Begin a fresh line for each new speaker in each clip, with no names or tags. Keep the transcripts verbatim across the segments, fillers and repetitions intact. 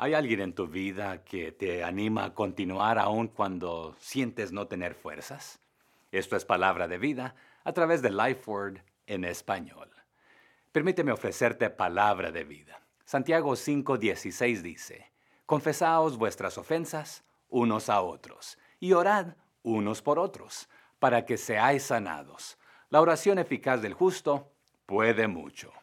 ¿Hay alguien en tu vida que te anima a continuar aún cuando sientes no tener fuerzas? Esto es Palabra de Vida a través de Lifeword en español. Permíteme ofrecerte palabra de vida. Santiago cinco dieciséis dice, Confesaos vuestras ofensas unos a otros y orad unos por otros, para que seáis sanados. La oración eficaz del justo puede mucho.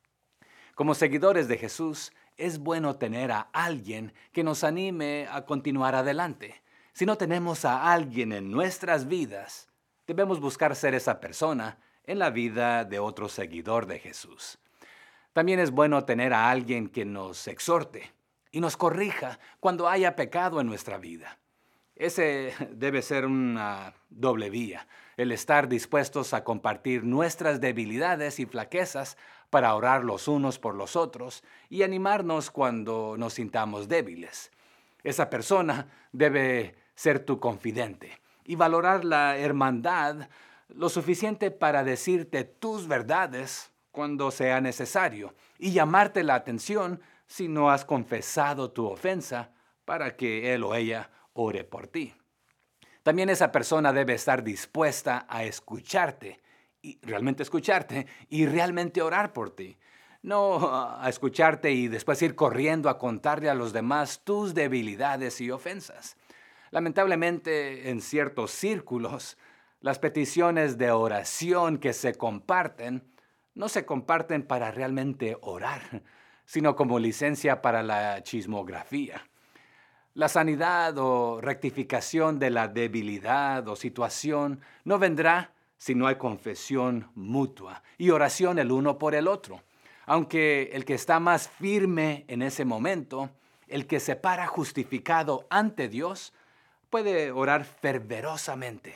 Como seguidores de Jesús, es bueno tener a alguien que nos anime a continuar adelante. Si no tenemos a alguien en nuestras vidas, debemos buscar ser esa persona en la vida de otro seguidor de Jesús. También es bueno tener a alguien que nos exhorte y nos corrija cuando haya pecado en nuestra vida. Ese debe ser una doble vía, el estar dispuestos a compartir nuestras debilidades y flaquezas para orar los unos por los otros y animarnos cuando nos sintamos débiles. Esa persona debe ser tu confidente y valorar la hermandad lo suficiente para decirte tus verdades cuando sea necesario y llamarte la atención si no has confesado tu ofensa para que él o ella ore por ti. También esa persona debe estar dispuesta a escucharte, y realmente escucharte, y realmente orar por ti. No a escucharte y después ir corriendo a contarle a los demás tus debilidades y ofensas. Lamentablemente, en ciertos círculos, las peticiones de oración que se comparten no se comparten para realmente orar, sino como licencia para la chismografía. La sanidad o rectificación de la debilidad o situación no vendrá si no hay confesión mutua y oración el uno por el otro. Aunque el que está más firme en ese momento, el que se para justificado ante Dios, puede orar fervorosamente,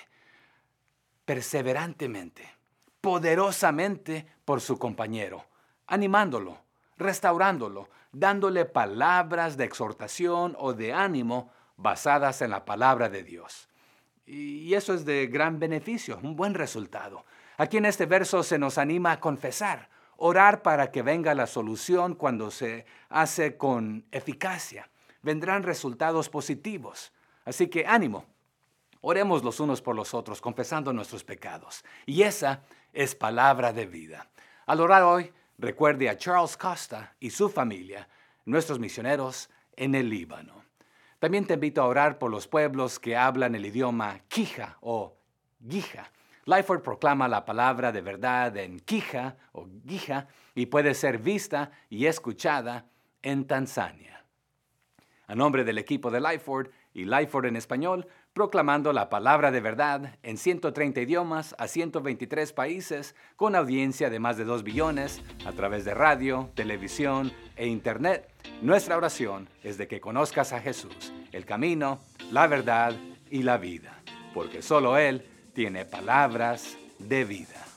perseverantemente, poderosamente por su compañero, animándolo, restaurándolo, dándole palabras de exhortación o de ánimo basadas en la palabra de Dios. Y eso es de gran beneficio, un buen resultado. Aquí en este verso se nos anima a confesar, orar para que venga la solución cuando se hace con eficacia. Vendrán resultados positivos. Así que ánimo, oremos los unos por los otros, confesando nuestros pecados. Y esa es palabra de vida. Al orar hoy, recuerde a Charles Costa y su familia, nuestros misioneros en el Líbano. También te invito a orar por los pueblos que hablan el idioma Kija o Gija. Lifeword proclama la palabra de verdad en Kija o Gija y puede ser vista y escuchada en Tanzania. A nombre del equipo de Lifeword y Lifeword en español, proclamando la palabra de verdad en ciento treinta idiomas a ciento veintitrés países con audiencia de más de dos billones a través de radio, televisión e internet. Nuestra oración es de que conozcas a Jesús, el camino, la verdad y la vida, porque solo Él tiene palabras de vida.